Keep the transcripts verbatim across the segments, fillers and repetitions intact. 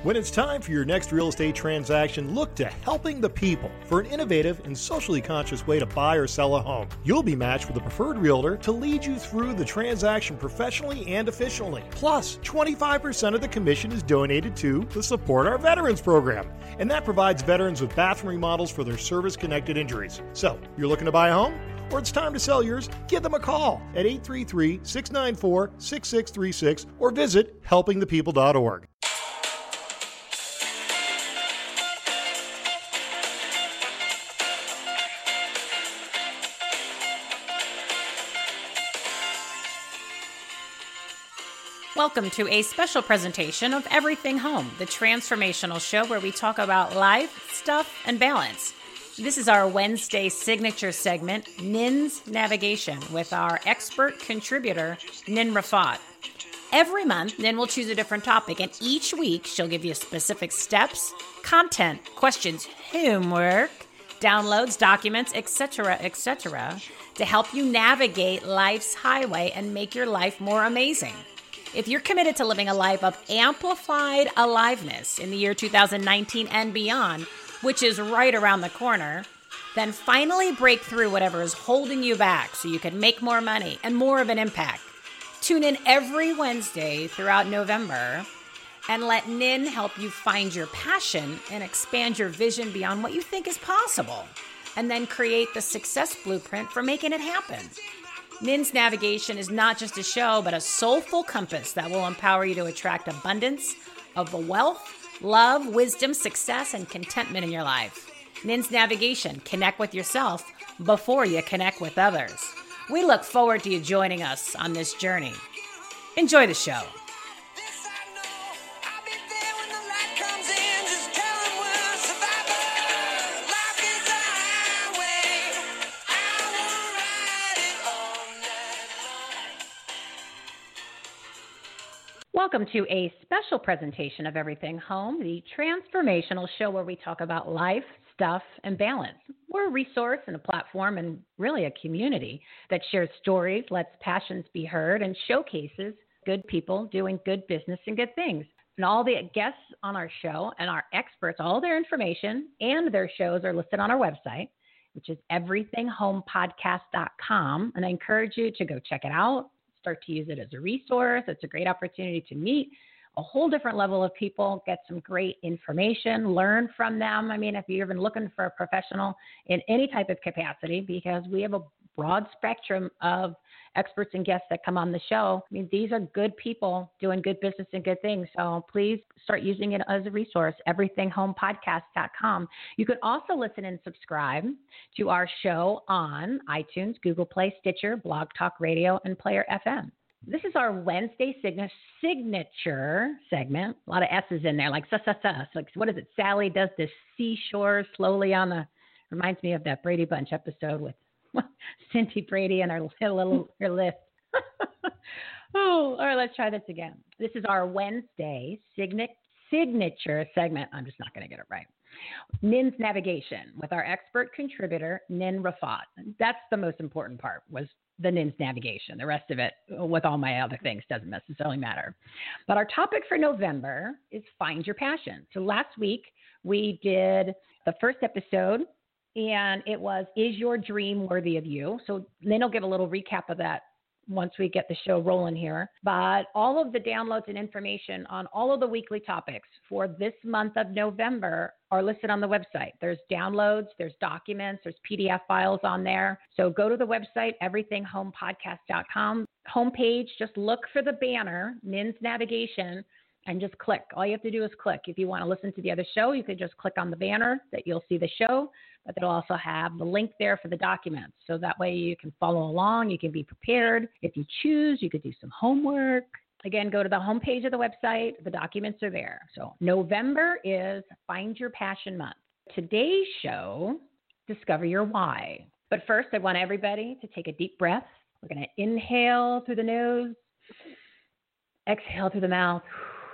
When it's time for your next real estate transaction, look to Helping the People for an innovative and socially conscious way to buy or sell a home. You'll be matched with a preferred realtor to lead you through the transaction professionally and efficiently. Plus, twenty-five percent of the commission is donated to the Support Our Veterans program, and that provides veterans with bathroom remodels for their service-connected injuries. So, you're looking to buy a home? Or it's time to sell yours? Give them a call at eight three three, six nine four, six six three six or visit helping the people dot org. Welcome to a special presentation of Everything Home, the transformational show where we talk about life, stuff, and balance. This is our Wednesday signature segment, Nin's Navigation, with our expert contributor, Nin Rafat. Every month, Nin will choose a different topic, and each week she'll give you specific steps, content, questions, homework, downloads, documents, et cetera, et cetera, to help you navigate life's highway and make your life more amazing. If you're committed to living a life of amplified aliveness in the year two thousand nineteen and beyond, which is right around the corner, then finally break through whatever is holding you back so you can make more money and more of an impact. Tune in every Wednesday throughout November and let Nin help you find your passion and expand your vision beyond what you think is possible, and then create the success blueprint for making it happen. Nin's Navigation is not just a show, but a soulful compass that will empower you to attract abundance of the wealth, love, wisdom, success, and contentment in your life. Nin's Navigation. Connect with yourself before you connect with others. We look forward to you joining us on this journey. Enjoy the show. Welcome to a special presentation of Everything Home, the transformational show where we talk about life, stuff, and balance. We're a resource and a platform and really a community that shares stories, lets passions be heard, and showcases good people doing good business and good things. And all the guests on our show and our experts, all their information and their shows are listed on our website, which is everything home podcast dot com. And I encourage you to go check it out. Start to use it as a resource. It's a great opportunity to meet a whole different level of people, get some great information, learn from them. I mean, if you're even looking for a professional in any type of capacity, because we have a broad spectrum of experts and guests that come on the show. I mean, these are good people doing good business and good things. So please start using it as a resource, everything home podcast dot com. You can also listen and subscribe to our show on iTunes, Google Play, Stitcher, Blog Talk Radio, and Player F M. This is our Wednesday sign- signature segment. A lot of S's in there, like sus, sus, sus. Like, what is it? Sally does this seashore slowly on the, reminds me of that Brady Bunch episode with Cindy Brady and her little her lift. Oh, all right, let's try this again. This is our Wednesday sign- signature segment. I'm just not going to get it right. Nin's Navigation with our expert contributor, Nin Rafat. That's the most important part, was the Nin's Navigation. The rest of it, with all my other things, doesn't necessarily matter. But our topic for November is Find Your Passion. So last week, we did the first episode, and it was, Is Your Dream Worthy of You? So Nin will give a little recap of that once we get the show rolling here. But all of the downloads and information on all of the weekly topics for this month of November are listed on the website. There's downloads, there's documents, there's P D F files on there. So go to the website, everything home podcast dot com. Homepage, just look for the banner, Nin's Navigation, and just click. All you have to do is click. If you want to listen to the other show, you could just click on the banner that you'll see the show, but it'll also have the link there for the documents. So that way you can follow along. You can be prepared. If you choose, you could do some homework. Again, go to the homepage of the website. The documents are there. So November is Find Your Passion Month. Today's show, Discover Your Why. But first, I want everybody to take a deep breath. We're going to inhale through the nose, exhale through the mouth.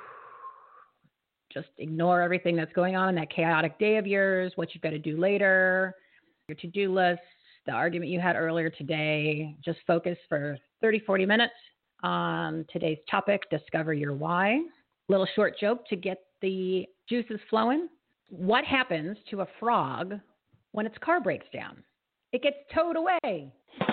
Just ignore everything that's going on in that chaotic day of yours, what you've got to do later, your to-do list, the argument you had earlier today. Just focus for thirty, forty minutes on today's topic, Discover Your Why. Little short joke to get the juices flowing. What happens to a frog when its car breaks down? It gets towed away.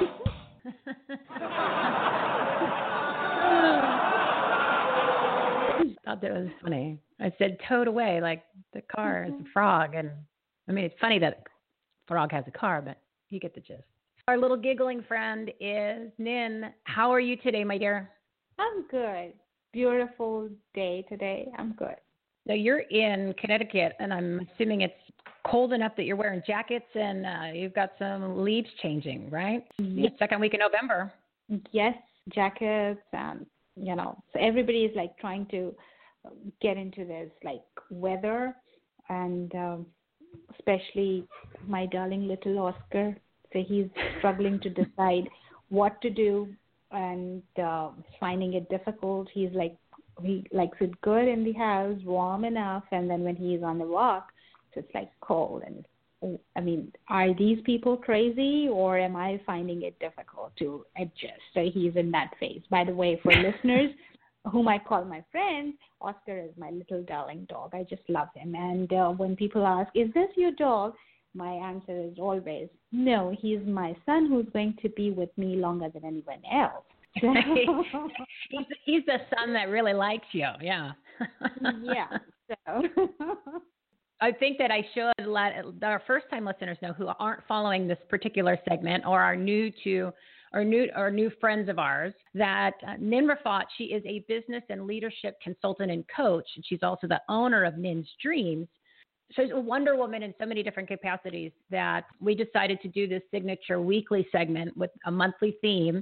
I thought that was funny. I said towed away like the car is a frog. And I mean, it's funny that a frog has a car, but you get the gist. Our little giggling friend is Nin. How are you today, my dear? I'm good. Beautiful day today. I'm good. So you're in Connecticut, and I'm assuming it's cold enough that you're wearing jackets and uh, you've got some leaves changing, right? Yes. Second week in November. Yes, jackets and, you know, so everybody is like trying to get into this like weather, and um, especially my darling little Oscar. So he's struggling to decide what to do and uh, finding it difficult. He's like, he likes it good in the house, warm enough, and then when he's on the walk, so it's like cold. And I mean, are these people crazy, or am I finding it difficult to adjust? So he's in that phase. By the way, for listeners whom I call my friends, Oscar is my little darling dog. I just love him. And uh, when people ask, is this your dog? My answer is always, no, he's my son who's going to be with me longer than anyone else. he's, he's the son that really likes you, yeah. Yeah, so. I think that I should let our first-time listeners know who aren't following this particular segment or are new to or new or new friends of ours that uh, Nin Rafat, she is a business and leadership consultant and coach, and she's also the owner of Nin's Dreams. She's a Wonder Woman in so many different capacities that we decided to do this signature weekly segment with a monthly theme,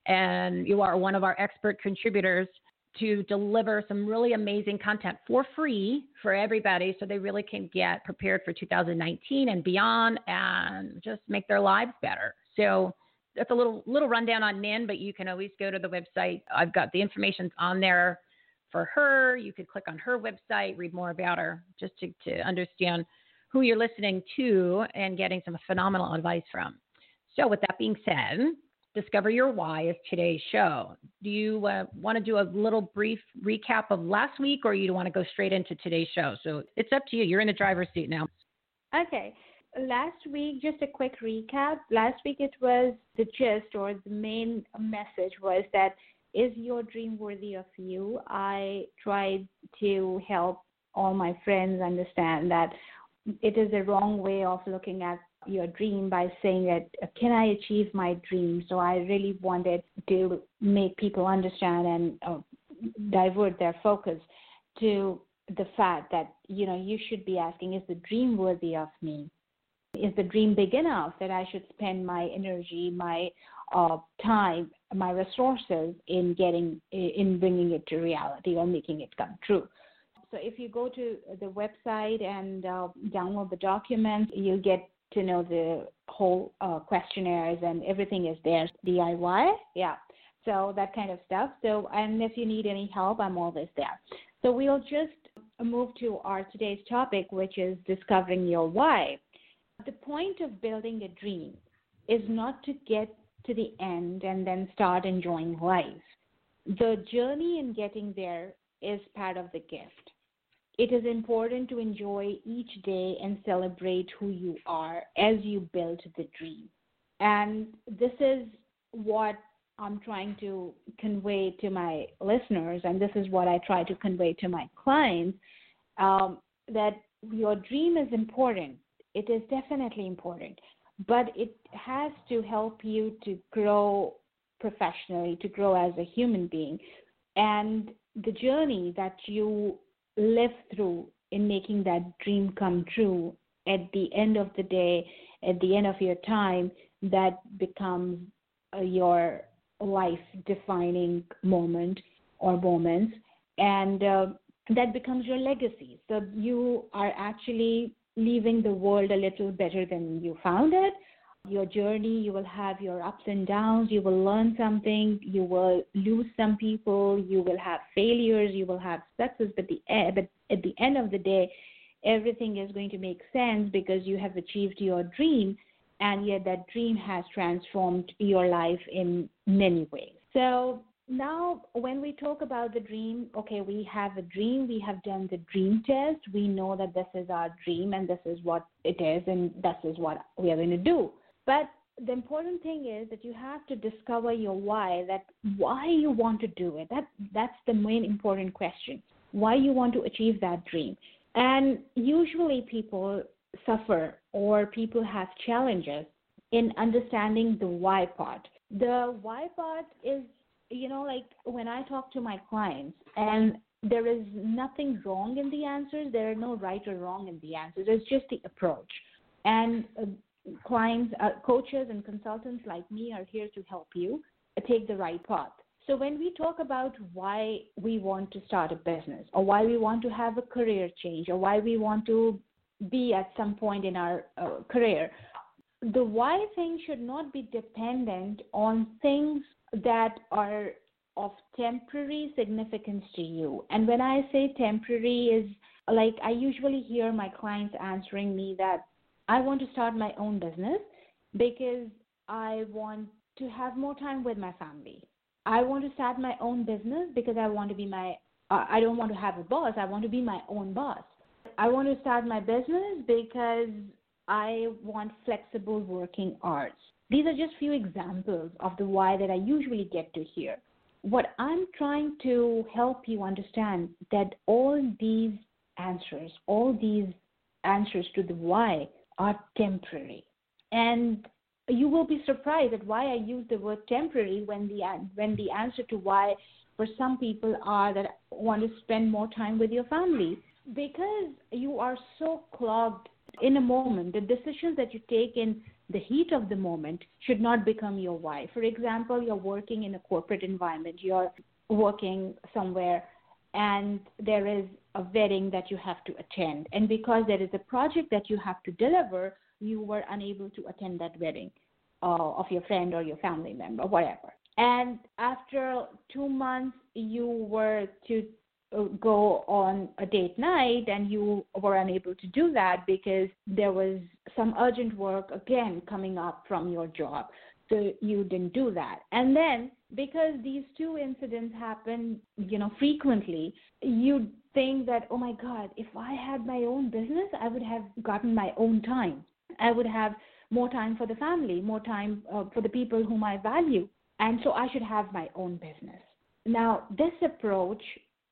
and you are one of our expert contributors to deliver some really amazing content for free for everybody so they really can get prepared for two thousand nineteen and beyond and just make their lives better. So that's a little little rundown on Nin, but you can always go to the website. I've got the information on there for her. You could click on her website, read more about her, just to, to understand who you're listening to and getting some phenomenal advice from. So with that being said, Discover Your Why is today's show. Do you uh, want to do a little brief recap of last week, or you want to go straight into today's show? So it's up to you. You're in the driver's seat now. Okay. Last week, just a quick recap. Last week it was the gist, or the main message was that, is your dream worthy of you? I tried to help all my friends understand that it is a wrong way of looking at your dream by saying that, can I achieve my dream? So I really wanted to make people understand and uh, divert their focus to the fact that, you know, you should be asking, is the dream worthy of me? Is the dream big enough that I should spend my energy, my uh, time, my resources in getting, in bringing it to reality or making it come true? So if you go to the website and uh, download the documents, you'll get to know the whole uh, questionnaires and everything is there. D I Y, yeah. So that kind of stuff. So, and if you need any help, I'm always there. So we'll just move to our today's topic, which is discovering your why. The point of building a dream is not to get to the end and then start enjoying life. The journey in getting there is part of the gift. It is important to enjoy each day and celebrate who you are as you build the dream. And this is what I'm trying to convey to my listeners, and this is what I try to convey to my clients, um, that your dream is important. It is definitely important, but it has to help you to grow professionally, to grow as a human being. And the journey that you live through in making that dream come true, at the end of the day, at the end of your time, that becomes uh, your life-defining moment or moments, and uh, that becomes your legacy. So you are actually leaving the world a little better than you found it. Your journey, you will have your ups and downs, you will learn something, you will lose some people, you will have failures, you will have success, but, the, but at the end of the day, everything is going to make sense because you have achieved your dream, and yet that dream has transformed your life in many ways. So now when we talk about the dream, okay, we have a dream, we have done the dream test, we know that this is our dream and this is what it is and this is what we are going to do. But the important thing is that you have to discover your why, that why you want to do it. That that's the main important question, why you want to achieve that dream. And usually people suffer or people have challenges in understanding the why part. The why part is, you know, like when I talk to my clients, and there is nothing wrong in the answers, there are no right or wrong in the answers, it's just the approach. And uh, clients, uh, coaches and consultants like me are here to help you take the right path. So when we talk about why we want to start a business or why we want to have a career change or why we want to be at some point in our uh, career, the why thing should not be dependent on things that are of temporary significance to you. And when I say temporary is like I usually hear my clients answering me that I want to start my own business because I want to have more time with my family. I want to start my own business because I want to be my, uh, I don't want to have a boss. I want to be my own boss. I want to start my business because I want flexible working hours. These are just few examples of the why that I usually get to hear. What I'm trying to help you understand that all these answers, all these answers to the why are temporary. And you will be surprised at why I use the word temporary when the when the answer to why for some people are that want to spend more time with your family. Because you are so clogged in a moment, the decisions that you take in the heat of the moment should not become your why. For example, you're working in a corporate environment, you're working somewhere, and there is a wedding that you have to attend. And because there is a project that you have to deliver, you were unable to attend that wedding uh, of your friend or your family member, whatever. And after two months, you were to go on a date night and you were unable to do that because there was some urgent work again coming up from your job. So you didn't do that. And then because these two incidents happen, you know, frequently, you think that, oh my God, if I had my own business, I would have gotten my own time. I would have more time for the family, more time uh, for the people whom I value. And so I should have my own business. Now, this approach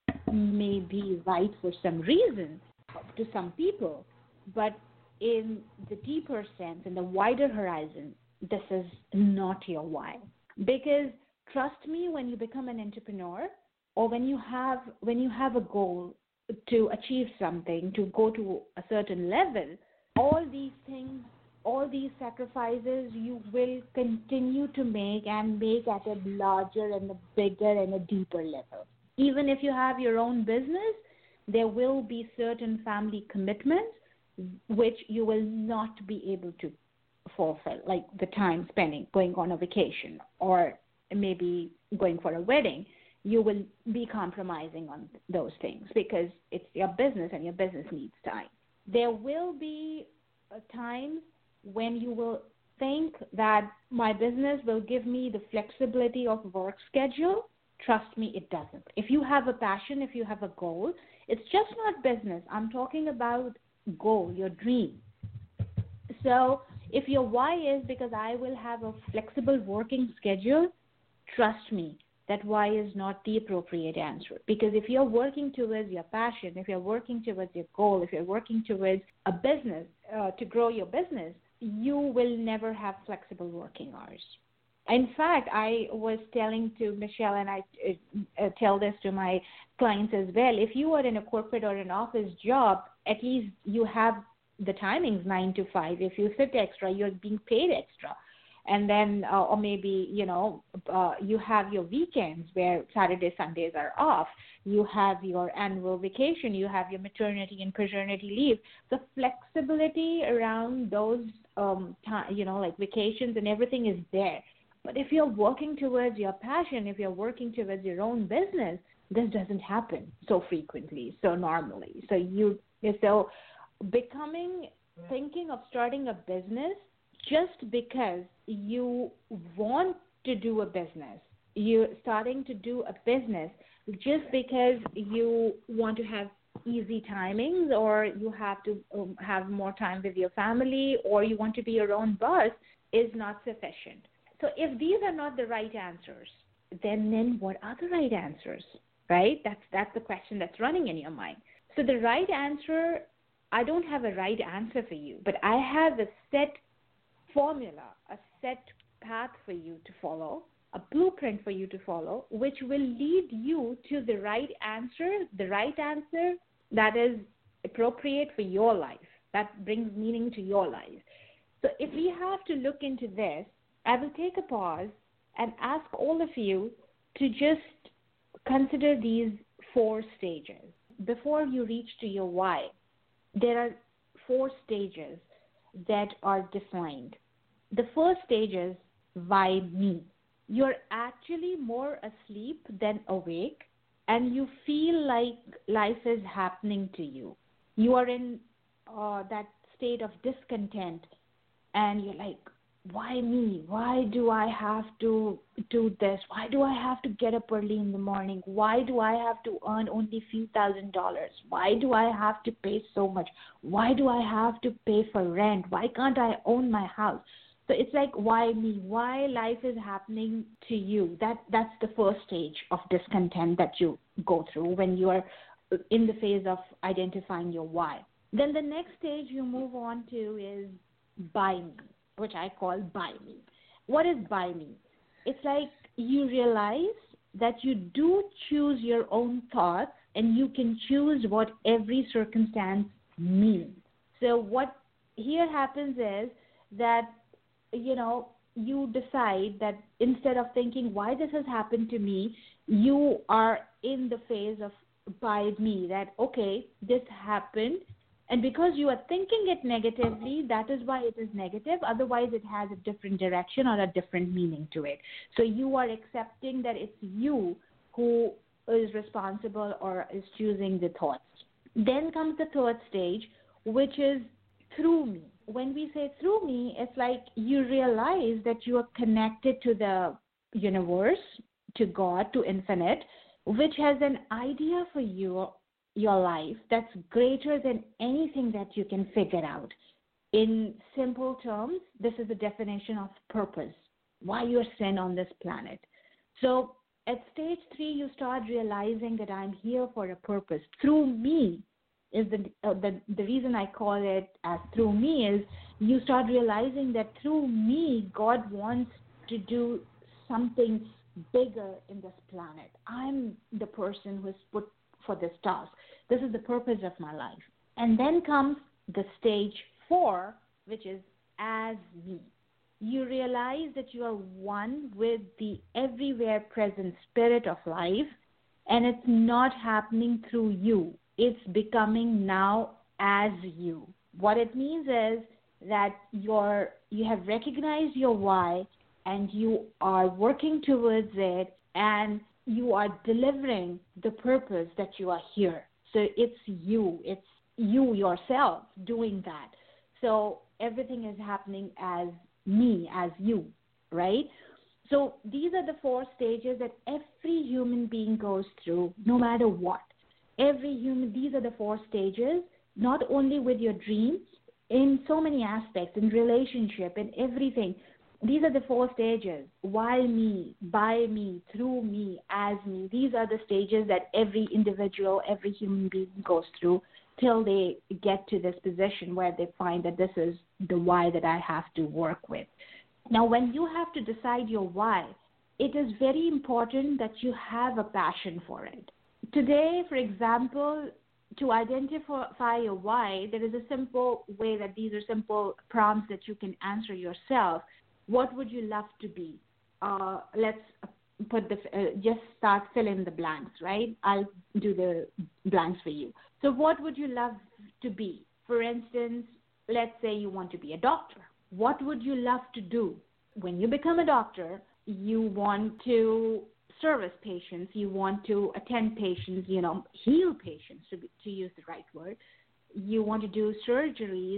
may be right for some reason to some people, but in the deeper sense, in the wider horizon, this is not your why. Because trust me, when you become an entrepreneur or when you have when you have a goal to achieve something, to go to a certain level, all these things, all these sacrifices you will continue to make and make at a larger and a bigger and a deeper level. Even if you have your own business, there will be certain family commitments which you will not be able to fulfill, like the time spending going on a vacation or maybe going for a wedding. You will be compromising on those things because it's your business and your business needs time. There will be times when you will think that my business will give me the flexibility of work schedule. Trust me, it doesn't. If you have a passion, if you have a goal, it's just not business. I'm talking about goal, your dream. So if your why is because I will have a flexible working schedule, trust me, that why is not the appropriate answer. Because if you're working towards your passion, if you're working towards your goal, if you're working towards a business, uh, to grow your business, you will never have flexible working hours. In fact, I was telling to Michelle, and I uh, tell this to my clients as well, if you are in a corporate or an office job, at least you have the timings nine to five. If you sit extra, you're being paid extra. And then, uh, or maybe, you know, uh, you have your weekends where Saturday, Sundays are off. You have your annual vacation. You have your maternity and paternity leave. The flexibility around those, um, t- you know, like vacations and everything is there. But if you're working towards your passion, if you're working towards your own business, this doesn't happen so frequently, so normally. So you, so becoming, thinking of starting a business just because you want to do a business you're starting to do a business just because you want to have easy timings, or you have to um, have more time with your family, or you want to be your own boss, is not sufficient. So if these are not the right answers, then then what are the right answers, right? That's that's the question that's running in your mind. So the right answer, I don't have a right answer for you, but I have a set formula, a set path for you to follow, a blueprint for you to follow, which will lead you to the right answer, the right answer that is appropriate for your life, that brings meaning to your life. So if we have to look into this, I will take a pause and ask all of you to just consider these four stages. Before you reach to your why, there are four stages that are defined. The first stage is why me. You're actually more asleep than awake, and you feel like life is happening to you. You are in uh, that state of discontent, and you're like, why me? Why do I have to do this? Why do I have to get up early in the morning? Why do I have to earn only a few thousand dollars? Why do I have to pay so much? Why do I have to pay for rent? Why can't I own my house? So it's like, why me? Why life is happening to you? That that's the first stage of discontent that you go through when you are in the phase of identifying your why. Then the next stage you move on to is by me, which I call by me. What is by me? It's like you realize that you do choose your own thoughts, and you can choose what every circumstance means. So what here happens is that, you know, you decide that instead of thinking why this has happened to me, you are in the phase of by me, that, okay, this happened. And because you are thinking it negatively, that is why it is negative. Otherwise, it has a different direction or a different meaning to it. So you are accepting that it's you who is responsible or is choosing the thoughts. Then comes the third stage, which is through me. When we say through me, it's like you realize that you are connected to the universe, to God, to infinite, which has an idea for you, your life, that's greater than anything that you can figure out. In simple terms, this is the definition of purpose, why you're sent on this planet. So at stage three, you start realizing that I'm here for a purpose. Through me is the, uh, the, the reason I call it as through me is you start realizing that through me, God wants to do something bigger in this planet. I'm the person who's put for this task. This is the purpose of my life. And then comes the stage four, which is as me. You realize that you are one with the everywhere present spirit of life, and it's not happening through you. It's becoming now as you. What it means is that you're, you have recognized your why, and you are working towards it, and you are delivering the purpose that you are here. So it's you, it's you yourself doing that. So everything is happening as me, as you, right? So these are the four stages that every human being goes through, no matter what. Every human, these are the four stages, not only with your dreams, in so many aspects, in relationship, in everything. These are the four stages: why me, by me, through me, as me. These are the stages that every individual, every human being goes through till they get to this position where they find that this is the why that I have to work with. Now, when you have to decide your why, it is very important that you have a passion for it. Today, for example, to identify your why, there is a simple way that these are simple prompts that you can answer yourself. What would you love to be? Uh, let's put the, uh, just start filling the blanks, right? I'll do the blanks for you. So what would you love to be? For instance, let's say you want to be a doctor. What would you love to do? When you become a doctor, you want to service patients, you want to attend patients, you know, heal patients, to, be, to use the right word. You want to do surgeries.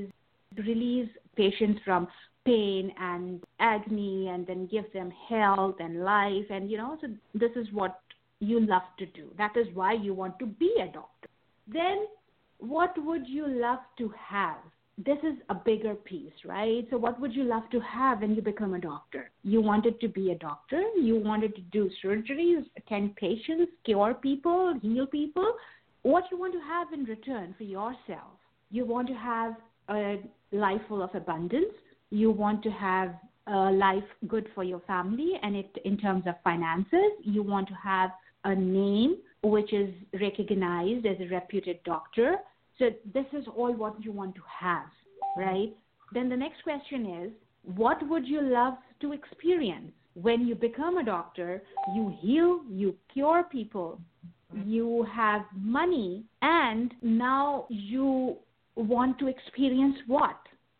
release patients from pain and agony and then give them health and life. And, you know, so this is what you love to do. That is why you want to be a doctor. Then what would you love to have? This is a bigger piece, right? So what would you love to have when you become a doctor? You wanted to be a doctor. You wanted to do surgeries, attend patients, cure people, heal people. What you want to have in return for yourself? You want to have a life full of abundance. You want to have a life good for your family, and it, in terms of finances, you want to have a name which is recognized as a reputed doctor. So this is all what you want to have, right? Then the next question is, what would you love to experience? When you become a doctor, you heal, you cure people, you have money, and now you want to experience what?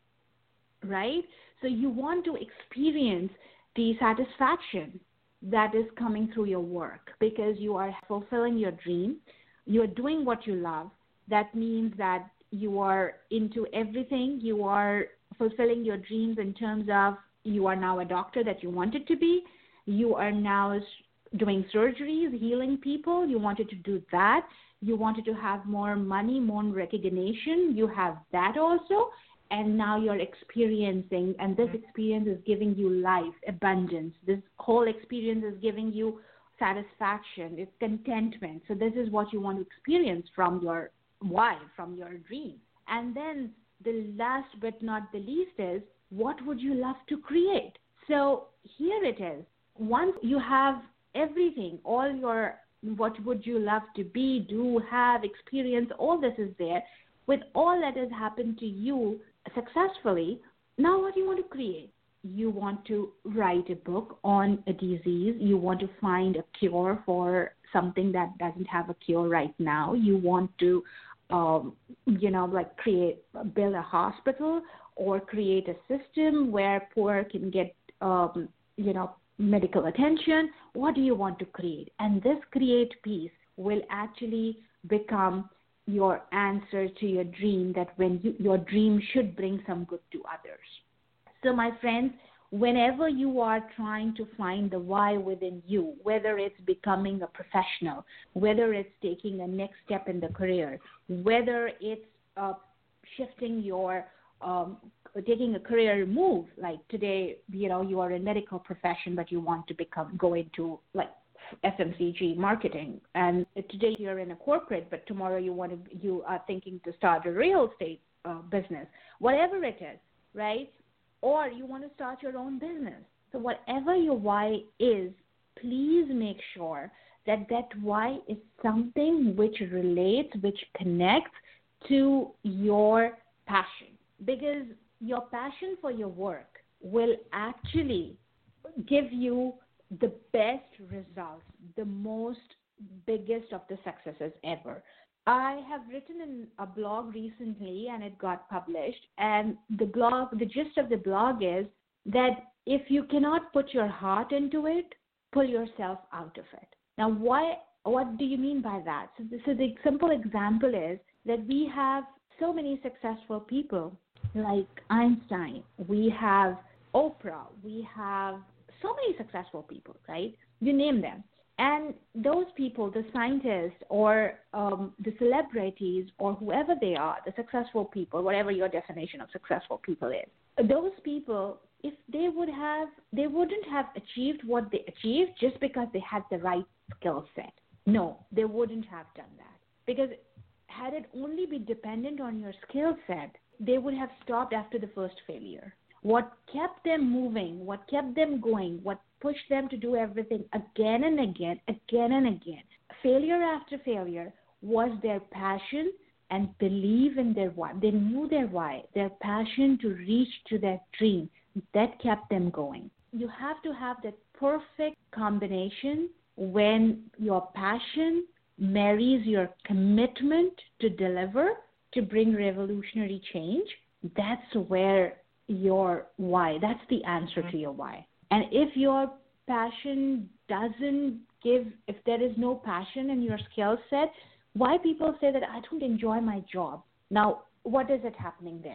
Right? So you want to experience the satisfaction that is coming through your work because you are fulfilling your dream. You are doing what you love. That means that you are into everything. You are fulfilling your dreams in terms of you are now a doctor that you wanted to be. You are now doing surgeries, healing people. You wanted to do that. You wanted to have more money, more recognition. You have that also. And now you're experiencing, and this experience is giving you life, abundance. This whole experience is giving you satisfaction. It's contentment. So this is what you want to experience from your why, from your dream. And then the last but not the least is, what would you love to create? So here it is. Once you have everything, all your, what would you love to be, do, have, experience, all this is there. With all that has happened to you successfully, now what do you want to create? You want to write a book on a disease. You want to find a cure for something that doesn't have a cure right now. You want to, um, you know, like create, build a hospital or create a system where poor can get, um, you know, medical attention. What do you want to create? And this create piece will actually become your answer to your dream, that when you, your dream should bring some good to others. So my friends, whenever you are trying to find the why within you, whether it's becoming a professional, whether it's taking a next step in the career, whether it's uh, shifting your, um, taking a career move, like today, you know, you are in medical profession, but you want to become, go into like F M C G marketing, and today you're in a corporate, but tomorrow you want to, you are thinking to start a real estate uh, business, whatever it is, right? Or you want to start your own business. So whatever your why is, please make sure that that why is something which relates, which connects to your passion, because your passion for your work will actually give you the best results, the most biggest of the successes ever. I have written in a blog recently and it got published, and the blog, the gist of the blog is that if you cannot put your heart into it, pull yourself out of it. Now, why? What do you mean by that? So, the, so the simple example is that we have so many successful people like Einstein, we have Oprah, we have so many successful people, right? You name them. And those people, the scientists or um, the celebrities or whoever they are, the successful people, whatever your definition of successful people is, those people, if they would have, they wouldn't have achieved what they achieved just because they had the right skill set. No, they wouldn't have done that. Because had it only been dependent on your skill set, they would have stopped after the first failure. What kept them moving, what kept them going, what pushed them to do everything again and again, again and again, failure after failure, was their passion and belief in their why. They knew their why, their passion to reach to their dream. That kept them going. You have to have that perfect combination when your passion marries your commitment to deliver, to bring revolutionary change. That's where your why, that's the answer to your why. And if your passion doesn't give, if there is no passion in your skill set, why people say that I don't enjoy my job. Now, what is it happening there?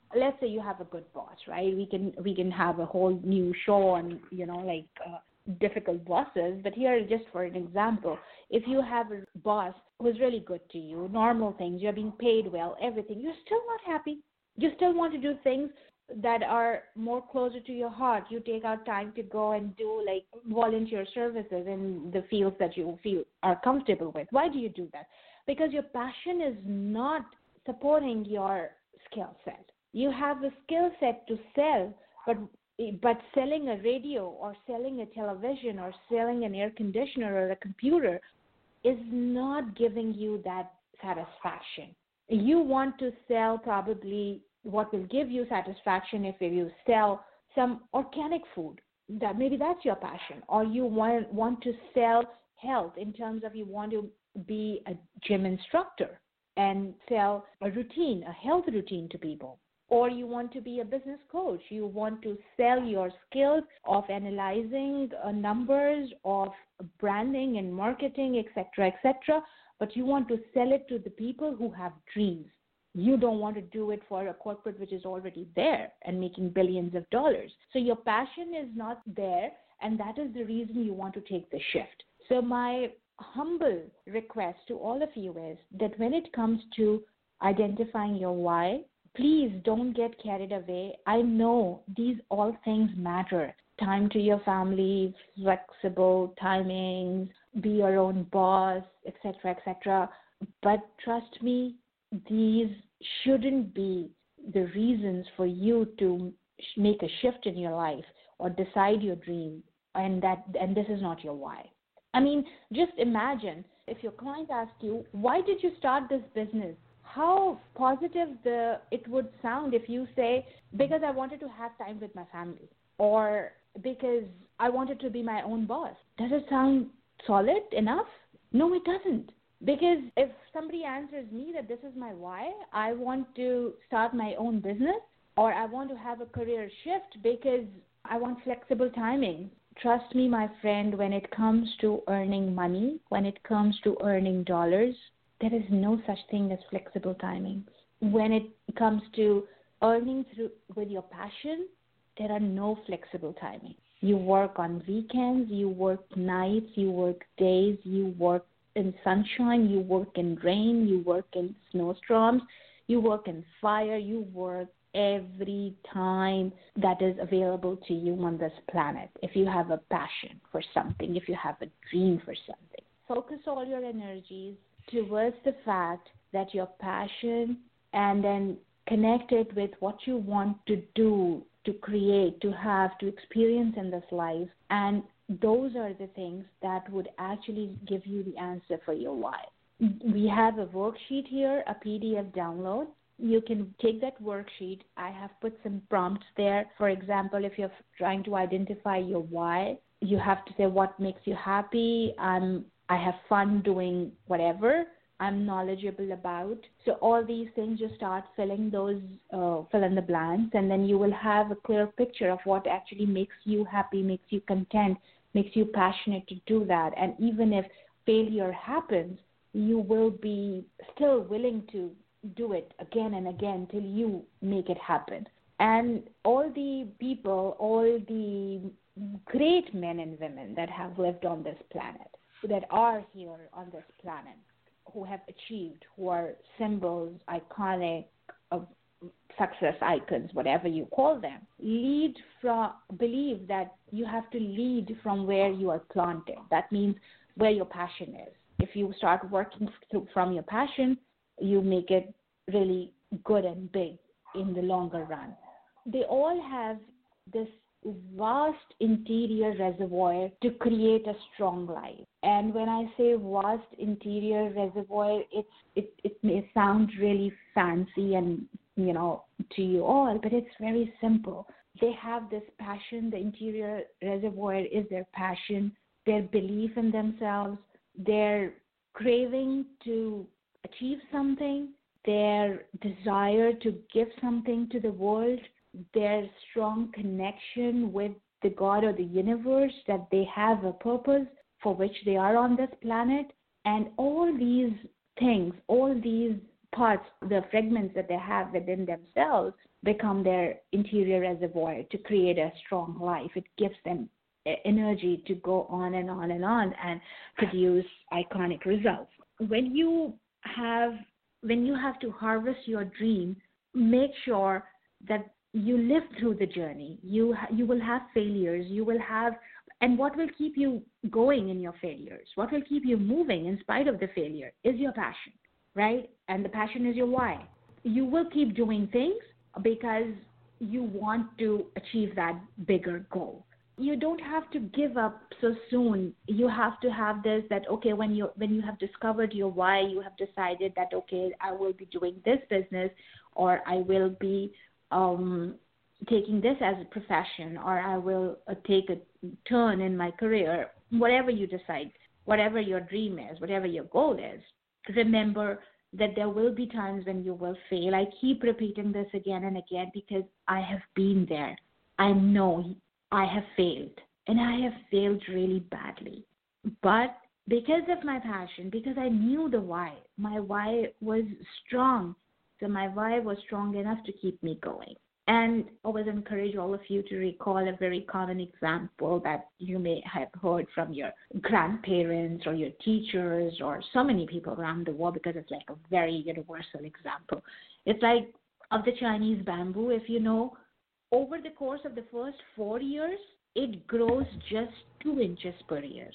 let's say you have a good boss, right? We can we can have a whole new show on, you know, like uh, difficult bosses. But here, just for an example, if you have a boss who's really good to you, normal things, you're being paid well, everything, you're still not happy. You still want to do things that are more closer to your heart. You take out time to go and do like volunteer services in the fields that you feel are comfortable with. Why do you do that? Because your passion is not supporting your skill set. You have a skill set to sell, but but selling a radio or selling a television or selling an air conditioner or a computer is not giving you that satisfaction. You want to sell probably what will give you satisfaction if you sell some organic food. That maybe that's your passion. Or you want want to sell health in terms of you want to be a gym instructor and sell a routine, a health routine to people. Or you want to be a business coach. You want to sell your skills of analyzing uh, numbers, of branding and marketing, et cetera, et cetera. But you want to sell it to the people who have dreams. You don't want to do it for a corporate which is already there and making billions of dollars. So your passion is not there, and that is the reason you want to take the shift. So my humble request to all of you is that when it comes to identifying your why, please don't get carried away. I know these all things matter. Time to your family, flexible timings, be your own boss, et cetera, et cetera. But trust me, these shouldn't be the reasons for you to make a shift in your life or decide your dream, and that and this is not your why. I mean, just imagine if your client asked you, why did you start this business? How positive the it would sound if you say, because I wanted to have time with my family, or because I wanted to be my own boss. Does it sound solid enough? No, it doesn't. Because if somebody answers me that this is my why, I want to start my own business, or I want to have a career shift because I want flexible timing. Trust me, my friend, when it comes to earning money, when it comes to earning dollars, there is no such thing as flexible timings. When it comes to earning through with your passion, there are no flexible timings. You work on weekends, you work nights, you work days, you work in sunshine, you work in rain, you work in snowstorms, you work in fire, you work every time that is available to you on this planet. If you have a passion for something, if you have a dream for something, focus all your energies towards the fact that your passion, and then connect it with what you want to do, to create, to have, to experience in this life. And those are the things that would actually give you the answer for your why. We have a worksheet here, a P D F download. You can take that worksheet. I have put some prompts there. For example, if you're trying to identify your why, you have to say what makes you happy. I'm, I have fun doing whatever I'm knowledgeable about. So all these things, you start filling those, uh, fill in the blanks, and then you will have a clear picture of what actually makes you happy, makes you content, makes you passionate to do that. And even if failure happens, you will be still willing to do it again and again till you make it happen. And all the people, all the great men and women that have lived on this planet, that are here on this planet, who have achieved, who are symbols, iconic, of success icons, whatever you call them, lead from, believe that you have to lead from where you are planted. That means where your passion is. If you start working through, from your passion, you make it really good and big in the longer run. They all have this vast interior reservoir to create a strong life. And when I say vast interior reservoir, it's, it, it may sound really fancy and, you know, to you all, but it's very simple. They have this passion. The interior reservoir is their passion, their belief in themselves, their craving to achieve something, their desire to give something to the world, their strong connection with the God or the universe, that they have a purpose for which they are on this planet. And all these things, all these parts, the fragments that they have within themselves become their interior reservoir to create a strong life. It gives them energy to go on and on and on and produce iconic results. When you have when you have to harvest your dream, make sure that you live through the journey. You ha- you will have failures. You will have, and what will keep you going in your failures? What will keep you moving in spite of the failure is your passion, right? And the passion is your why. You will keep doing things because you want to achieve that bigger goal. You don't have to give up so soon. You have to have this that, okay, when you when you have discovered your why, you have decided that, okay, I will be doing this business, or I will be um, taking this as a profession, or I will uh, take a turn in my career, whatever you decide, whatever your dream is, whatever your goal is. Remember that there will be times when you will fail. I keep repeating this again and again because I have been there. I know I have failed, and I have failed really badly. But because of my passion, because I knew the why, my why was strong. So my why was strong enough to keep me going. And I always encourage all of you to recall a very common example that you may have heard from your grandparents or your teachers or so many people around the world, because it's like a very universal example. It's like of the Chinese bamboo, if you know. Over the course of the first four years, it grows just two inches per year,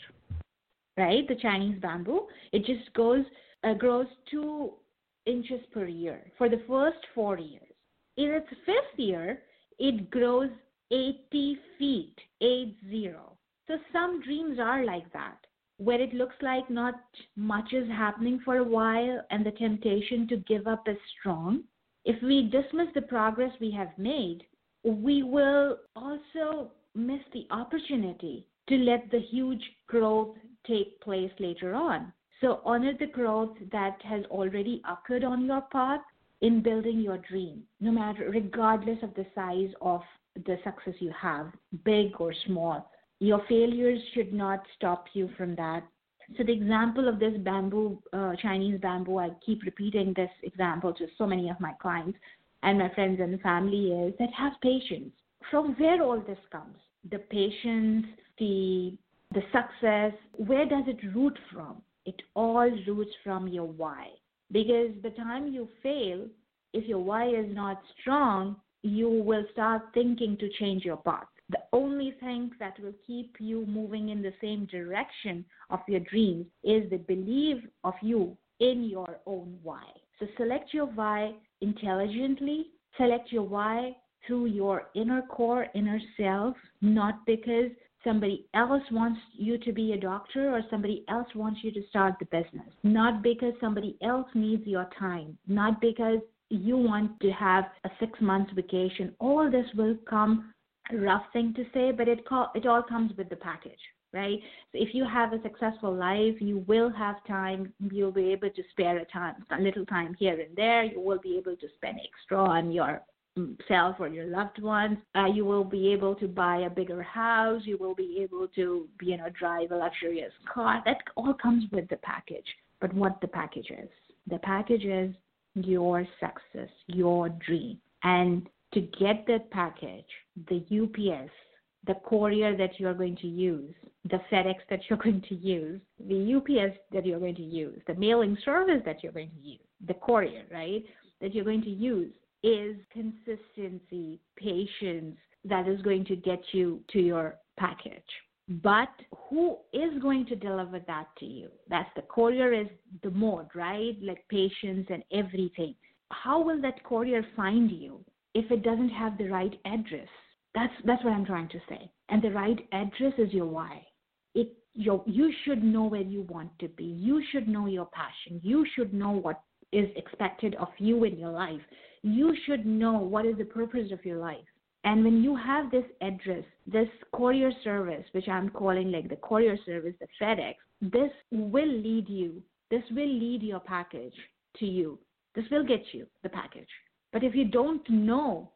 right? The Chinese bamboo, it just goes uh, grows two inches per year for the first four years. In its fifth year, it grows eighty feet, eight zero. So some dreams are like that, where it looks like not much is happening for a while and the temptation to give up is strong. If we dismiss the progress we have made, we will also miss the opportunity to let the huge growth take place later on. So honor the growth that has already occurred on your path in building your dream, no matter, regardless of the size of the success you have, big or small. Your failures should not stop you from that. So the example of this bamboo, uh, Chinese bamboo, I keep repeating this example to so many of my clients and my friends and family, is that have patience. From where all this comes, the patience, the the success, where does it root from? It all roots from your why. Because the time you fail, if your why is not strong, you will start thinking to change your path. The only thing that will keep you moving in the same direction of your dreams is the belief of you in your own why. So select your why intelligently. Select your why through your inner core, inner self, not because somebody else wants you to be a doctor or somebody else wants you to start the business, not because somebody else needs your time, not because you want to have a six months vacation. All this will come, a rough thing to say, but it call, it all comes with the package, right? So if you have a successful life, you will have time. You'll be able to spare a time, a little time here and there. You will be able to spend extra on your self or your loved ones. Uh, you will be able to buy a bigger house. You will be able to, you know, drive a luxurious car. That all comes with the package. But what the package is? The package is your success, your dream. And to get that package, the U P S, the courier that you're going to use, the FedEx that you're going to use, the U P S that you're going to use, the mailing service that you're going to use, the courier, right, that you're going to use, is consistency, patience that is going to get you to your package. But who is going to deliver that to you? That's the courier is the mode, right? Like patience and everything. How will that courier find you if it doesn't have the right address? That's that's what I'm trying to say. And the right address is your why. It your you should know where you want to be. You should know your passion. You should know what is expected of you in your life. You should know what is the purpose of your life. And when you have this address, this courier service, which I'm calling like the courier service, the FedEx, this will lead you, this will lead your package to you. This will get you the package. But if you don't know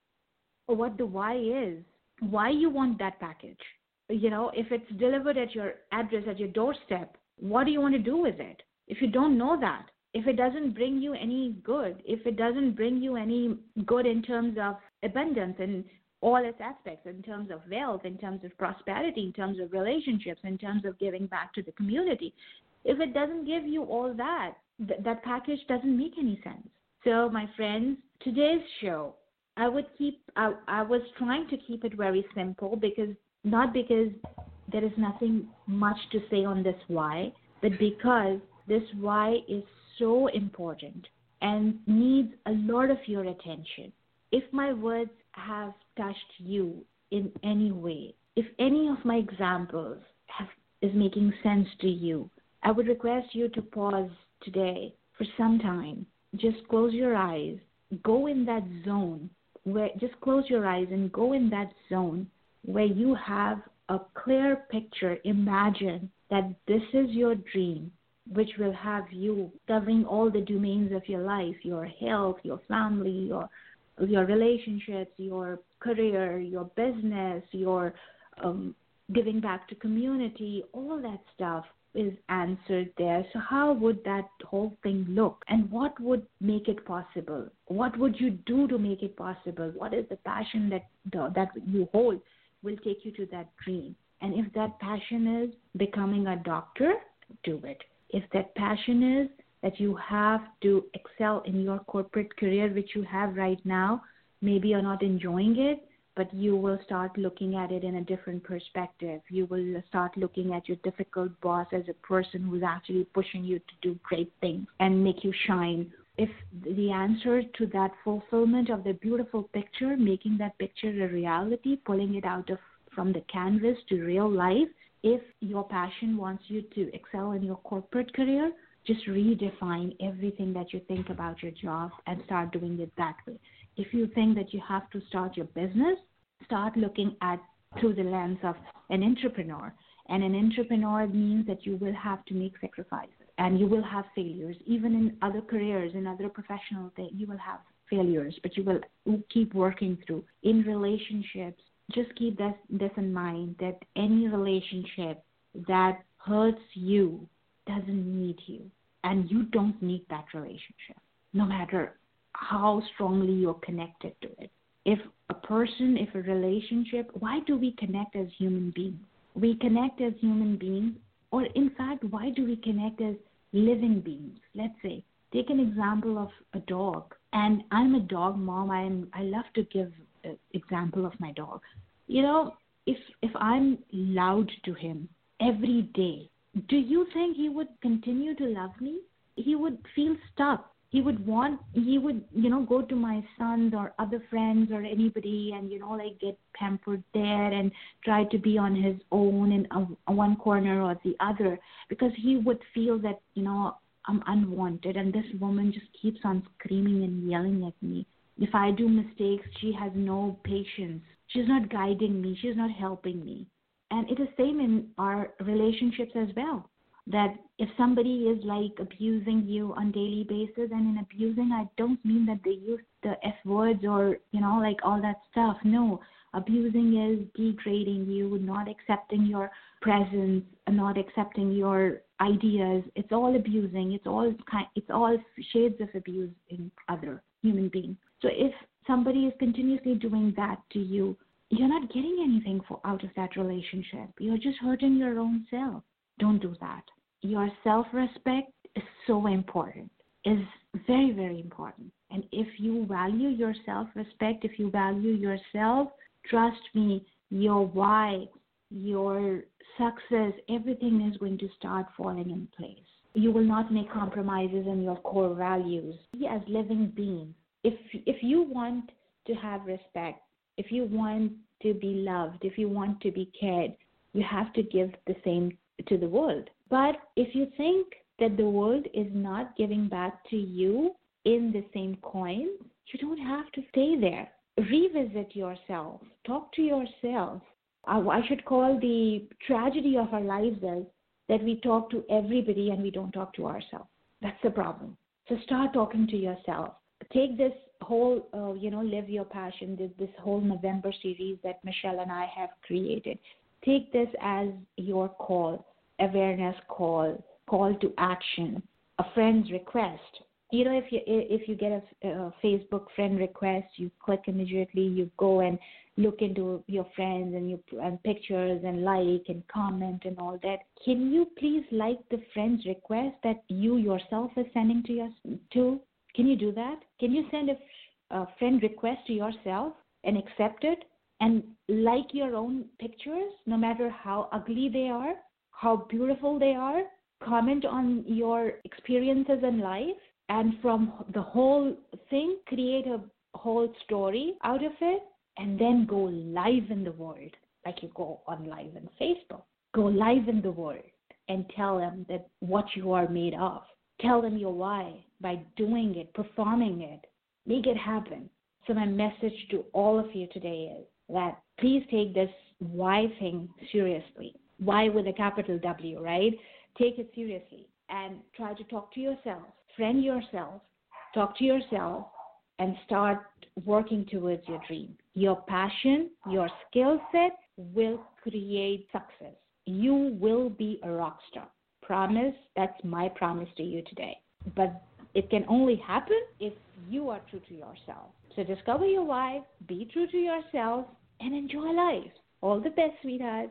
what the why is, why you want that package, you know, if it's delivered at your address, at your doorstep, what do you want to do with it? If you don't know that, if it doesn't bring you any good, if it doesn't bring you any good in terms of abundance and all its aspects, in terms of wealth, in terms of prosperity, in terms of relationships, in terms of giving back to the community, if it doesn't give you all that, th- that package doesn't make any sense. So, my friends, today's show, I would keep, I, I was trying to keep it very simple, because not because there is nothing much to say on this why, but because this why is so important and needs a lot of your attention. If my words have touched you in any way, if any of my examples have, is making sense to you, I would request you to pause today for some time. Just close your eyes, go in that zone where, just close your eyes and go in that zone where you have a clear picture. Imagine that this is your dream, which will have you covering all the domains of your life, your health, your family, your your relationships, your career, your business, your um, giving back to community, all that stuff is answered there. So how would that whole thing look? And what would make it possible? What would you do to make it possible? What is the passion that that you hold will take you to that dream? And if that passion is becoming a doctor, do it. If that passion is that you have to excel in your corporate career, which you have right now, maybe you're not enjoying it, but you will start looking at it in a different perspective. You will start looking at your difficult boss as a person who's actually pushing you to do great things and make you shine. If the answer to that fulfillment of the beautiful picture, making that picture a reality, pulling it out of from the canvas to real life, if your passion wants you to excel in your corporate career, just redefine everything that you think about your job and start doing it that way. If you think that you have to start your business, start looking at through the lens of an entrepreneur. And an entrepreneur means that you will have to make sacrifices and you will have failures. Even in other careers, in other professional things, you will have failures, but you will keep working through. In relationships, just keep this, this in mind, that any relationship that hurts you doesn't need you, and you don't need that relationship, no matter how strongly you're connected to it. If a person, if a relationship, why do we connect as human beings? We connect as human beings, or in fact, why do we connect as living beings? Let's say, take an example of a dog, and I'm a dog mom. I am. I love to give an example of my dog. You know, if if I'm loud to him every day, do you think he would continue to love me? He would feel stuck. He would want, he would, you know, go to my sons or other friends or anybody and, you know, like get pampered there and try to be on his own in a, one corner or the other, because he would feel that, you know, I'm unwanted and this woman just keeps on screaming and yelling at me. If I do mistakes, she has no patience. She's not guiding me. She's not helping me. And it is same in our relationships as well, that if somebody is like abusing you on daily basis, and in abusing, I don't mean that they use the F words or, you know, like all that stuff. No, abusing is degrading you, not accepting your presence, not accepting your ideas. It's all abusing. It's all kind, it's all shades of abuse in other human beings. So if somebody is continuously doing that to you, you're not getting anything for, out of that relationship. You're just hurting your own self. Don't do that. Your self-respect is so important, is very, very important. And if you value your self-respect, if you value yourself, trust me, your why, your success, everything is going to start falling in place. You will not make compromises in your core values. As living beings, if if you want to have respect, if you want to be loved, if you want to be cared, you have to give the same to the world. But if you think that the world is not giving back to you in the same coin, you don't have to stay there. Revisit yourself. Talk to yourself. I should call the tragedy of our lives as that we talk to everybody and we don't talk to ourselves. That's the problem. So start talking to yourself. Take this whole, uh, you know, Live Your Passion, this, this whole November series that Michelle and I have created. Take this as your call, awareness call, call to action, a a friend's request. You know, if you if you get a, a Facebook friend request, you click immediately, you go and look into your friends and you and pictures and like and comment and all that. Can you please like the friend's request that you yourself are sending to your to? Can you do that? Can you send a, a friend request to yourself and accept it and like your own pictures, no matter how ugly they are, how beautiful they are? Comment on your experiences in life, and from the whole thing, create a whole story out of it, and then go live in the world, like you go on live in Facebook. Go live in the world and tell them that what you are made of. Tell them your why by doing it, performing it. Make it happen. So my message to all of you today is that please take this why thing seriously. Why with a capital W, right? Take it seriously and try to talk to yourself, friend yourself, talk to yourself, and start working towards your dream. Your passion, your skill set will create success. You will be a rock star. Promise, that's my promise to you today. But it can only happen if you are true to yourself. So discover your why, be true to yourself, and enjoy life. All the best, sweetheart.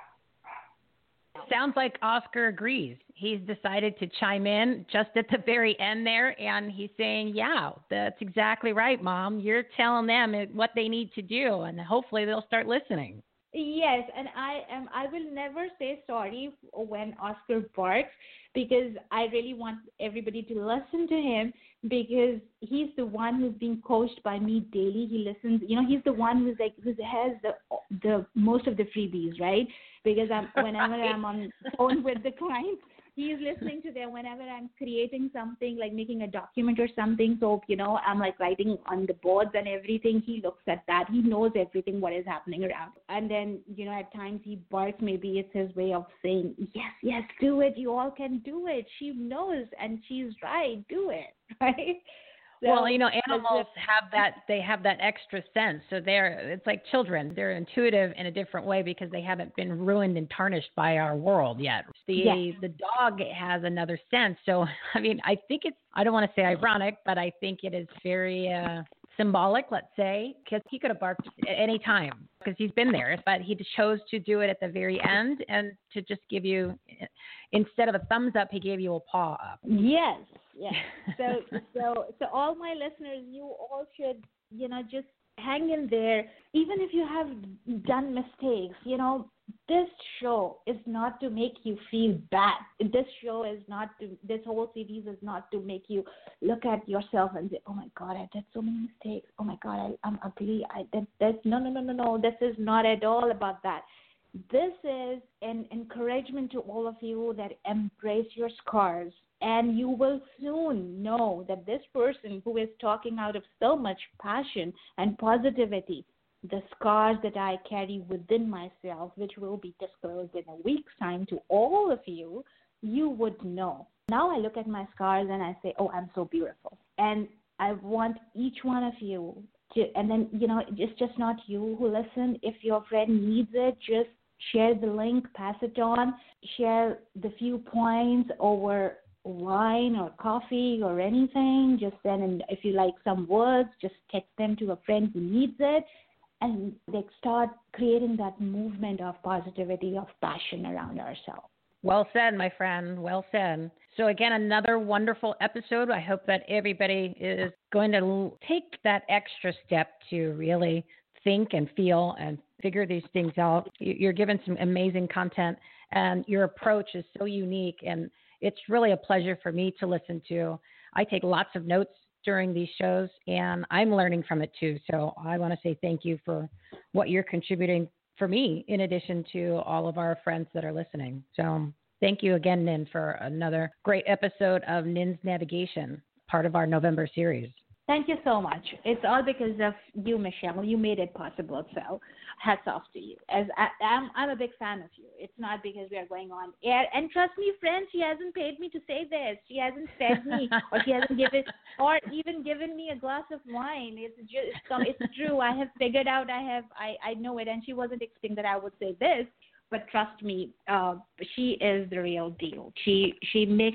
Sounds like Oscar agrees. He's decided to chime in just at the very end there, and he's saying, yeah, that's exactly right, Mom. You're telling them what they need to do, and hopefully they'll start listening. Yes, and I am. I will never say sorry when Oscar barks, because I really want everybody to listen to him, because he's the one who's being coached by me daily. He listens. You know, he's the one who's like who has the the most of the freebies, right? Because I'm whenever I'm on the phone with the client, he's listening to them. Whenever I'm creating something, like making a document or something, so, you know, I'm like writing on the boards and everything, he looks at that. He knows everything, what is happening around. And then, you know, at times he barks. Maybe it's his way of saying, yes, yes, do it. You all can do it. She knows and she's right. Do it, right? So, well, you know, animals have that, they have that extra sense. So they're, it's like children. They're intuitive in a different way because they haven't been ruined and tarnished by our world yet. The yes. the dog has another sense. So, I mean, I think it's, I don't want to say ironic, but I think it is very uh, symbolic, let's say, because he could have barked at any time because he's been there, but he chose to do it at the very end and to just give you, instead of a thumbs up, he gave you a paw up. Yes. Yeah. So, so, so all my listeners, you all should, you know, just hang in there. Even if you have done mistakes, you know, this show is not to make you feel bad. This show is not to, this whole series is not to make you look at yourself and say, oh my God, I did so many mistakes. Oh my God, I, I'm ugly. I did this. No, no, no, no, no. This is not at all about that. This is an encouragement to all of you that embrace your scars. And you will soon know that this person who is talking out of so much passion and positivity, the scars that I carry within myself, which will be disclosed in a week's time to all of you, you would know. Now I look at my scars and I say, oh, I'm so beautiful. And I want each one of you to, and then, you know, it's just not you who listen. If your friend needs it, just share the link, pass it on, share the few points over wine or coffee or anything. Just send, and if you like some words, just text them to a friend who needs it, and they start creating that movement of positivity, of passion around ourselves. Well said, my friend. Well said. So again, another wonderful episode. I hope that everybody is going to take that extra step to really think and feel and figure these things out. You're given some amazing content, and your approach is so unique, and it's really a pleasure for me to listen to. I take lots of notes during these shows, and I'm learning from it too. So I want to say thank you for what you're contributing for me, in addition to all of our friends that are listening. So thank you again, Nin, for another great episode of Nin's Navigation, part of our November series. Thank you so much. It's all because of you, Michelle. You made it possible. So hats off to you. As I, I'm, I'm a big fan of you. It's not because we are going on air. And trust me, friends, she hasn't paid me to say this. She hasn't fed me, or she hasn't given, or even given me a glass of wine. It's just, it's true. I have figured out. I have, I, I know it. And she wasn't expecting that I would say this. But trust me, uh, she is the real deal. She, she makes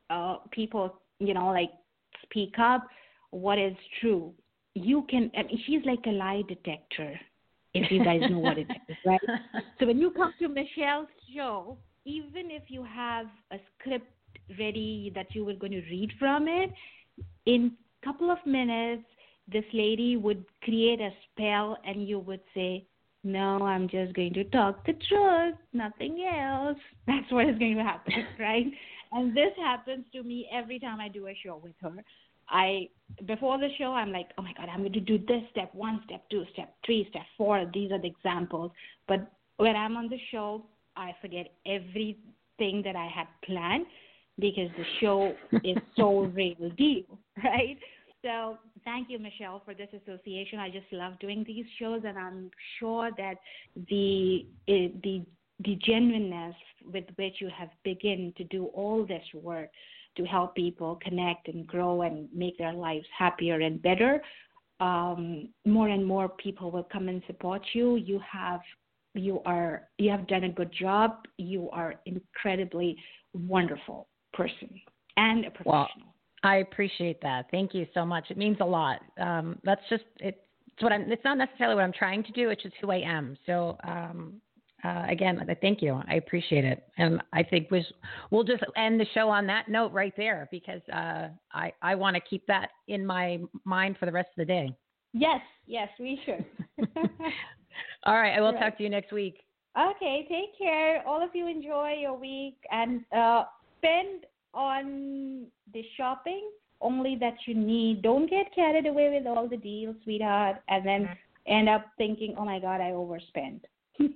uh, people, you know, like speak up what is true. You can, I mean, she's like a lie detector, if you guys know what it is, right? So when you come to Michelle's show, even if you have a script ready that you were going to read from it, in a couple of minutes, this lady would create a spell and you would say, no, I'm just going to talk the truth, nothing else. That's what is going to happen, right? And this happens to me every time I do a show with her. I before the show, I'm like, oh, my God, I'm going to do this step one, step two, step three, step four. These are the examples. But when I'm on the show, I forget everything that I had planned because the show is so real deal, right? So thank you, Michelle, for this association. I just love doing these shows, and I'm sure that the the the genuineness with which you have begun to do all this work to help people connect and grow and make their lives happier and better, um, more and more people will come and support you. You have you are you have done a good job. You are incredibly wonderful person and a professional. Well, I appreciate that. Thank you so much. It means a lot. Um, that's just it, it's what I'm. It's not necessarily what I'm trying to do. It's just who I am. So um, uh, again, thank you. I appreciate it, and I think we we'll just end the show on that note right there because uh, I I want to keep that in my mind for the rest of the day. Yes, yes, we should. All right, I will right. talk to you next week. Okay, take care. All of you enjoy your week and uh, spend on the shopping only that you need. Don't get carried away with all the deals, sweetheart, and then end up thinking, oh my God, I overspent.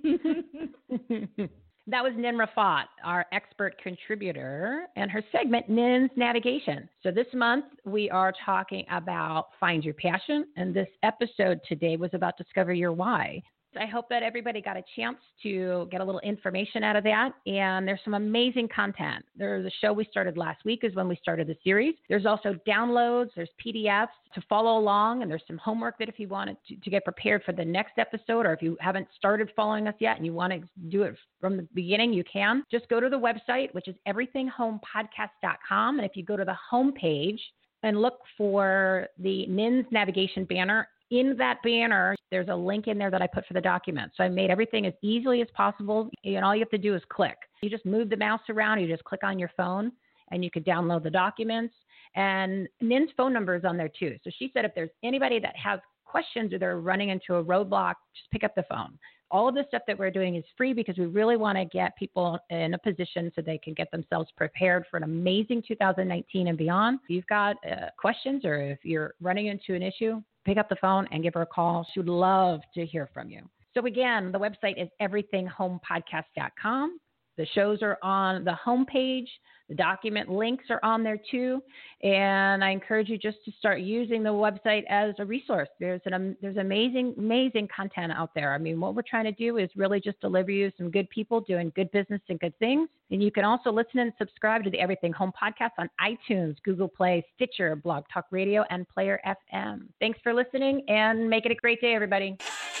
That was Nin Rafat, our expert contributor, and her segment, Nin's Navigation. So this month we are talking about Find Your Passion, and this episode today was about Discover Your Why. I hope that everybody got a chance to get a little information out of that. And there's some amazing content. There's a show we started last week is when we started the series. There's also downloads. There's P D Fs to follow along. And there's some homework that if you wanted to, to get prepared for the next episode, or if you haven't started following us yet and you want to do it from the beginning, you can. Just go to the website, which is everything home podcast dot com. And if you go to the home page and look for the Nin's Navigation banner, in that banner, there's a link in there that I put for the document. So I made everything as easily as possible. And all you have to do is click. You just move the mouse around. You just click on your phone and you could download the documents. And Nin's phone number is on there too. So she said if there's anybody that has questions or they're running into a roadblock, just pick up the phone. All of the stuff that we're doing is free because we really want to get people in a position so they can get themselves prepared for an amazing two thousand nineteen and beyond. If you've got uh, questions or if you're running into an issue, pick up the phone and give her a call. She would love to hear from you. So again, the website is everything home podcast dot com. The shows are on the homepage. The document links are on there too. And I encourage you just to start using the website as a resource. There's an um, there's amazing, amazing content out there. I mean, what we're trying to do is really just deliver you some good people doing good business and good things. And you can also listen and subscribe to the Everything Home podcast on iTunes, Google Play, Stitcher, Blog Talk Radio, and Player F M. Thanks for listening and make it a great day, everybody.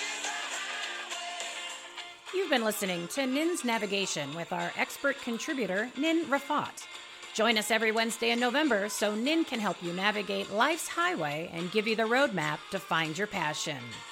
You've been listening to Nin's Navigation with our expert contributor, Nin Rafat. Join us every Wednesday in November so Nin can help you navigate life's highway and give you the roadmap to find your passion.